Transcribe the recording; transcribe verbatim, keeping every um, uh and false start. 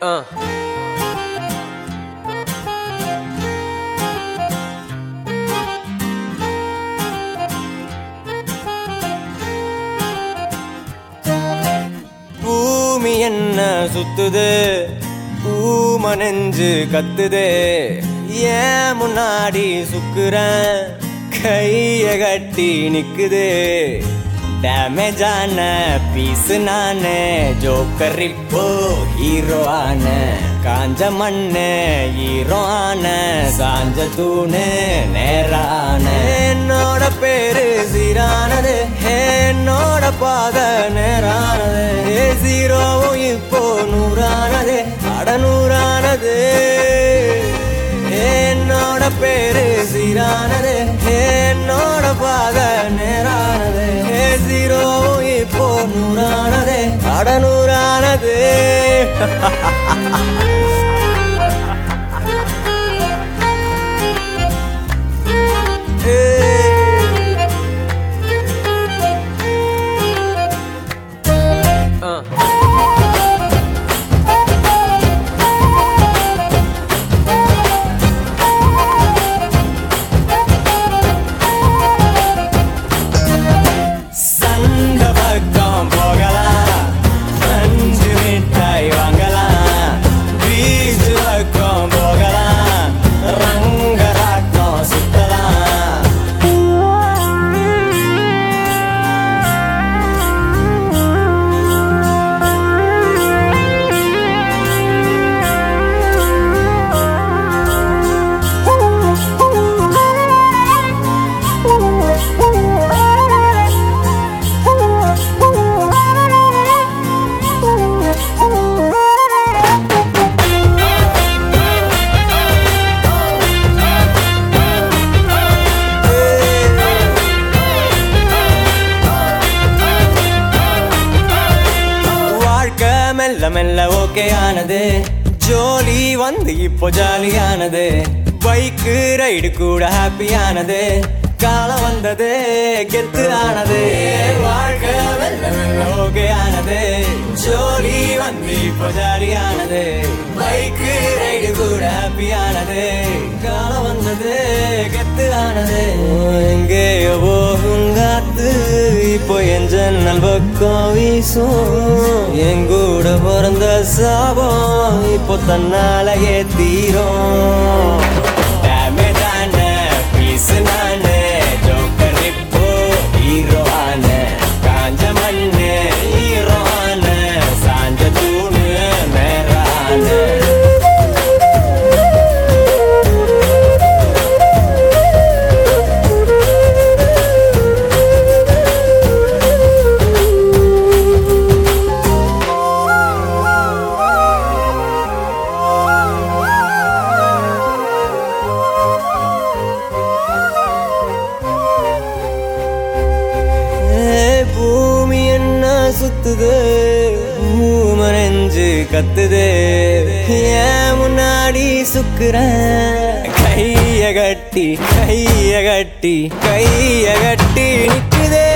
Uh. பூமி என்ன சுத்துது, பூம நெஞ்சு கத்துதே, ஏன் முன்னாடி சுக்குறேன் கைய கட்டி நிக்குதே. டேமேஜ் ஆன பீஸ் நானு, ஜோக்கர் இப்போ ஹீரோ ஆன, காஞ்ச மண்ணு ஹீரோ ஆன, சாஞ்ச தூணு நேரான. என்னோட பேரு சீரானது, என்னோட பாத நேரானது, ஜீரோவும் இப்போ நூறானது, அடநூறானது. என்னோட பேரு சீரானது, என்னோட பாத நேரானது, ஜீரோவும் இப்போ நூறானது, அடநூறானது. மெல்ல மெல்ல ஓகே ஆனது, ஜோலி வந்து இப்போ ஜாலியானது, பைக்கு ரைடு கூட ஹாப்பியானது, காலம் வந்தது கெத்து ஆனது. வாழ்க்கை மெல்ல மெல்ல ஓகே ஆனது, ஜோலி வந்து இப்போ ஜாலியானது, பைக்கு ரைடு கூட ஹாப்பியானது, காலம் வந்தது கெத்து ஆனது. எங்கேயோ போகும் காத்து இப்போ என் ஜன்னல் பக்கம் வீசும், எங்கூட பிறந்த சாபம் இப்போ தன்னாலேயே தீரும். டேமேஜான பீஸ் நானு, ஜோக்கர் இப்போ ஹீரோ ஆன, காஞ்ச மண்ணு ஹீரோ ஆன, சாஞ்ச தூணு நேரான. சுத்துது, பூம நெஞ்சு கத்துது, ஏன் முன்னாடி சுக்குறேன் கைய கட்டி கைய கட்டி கைய கட்டி நிக்குதே.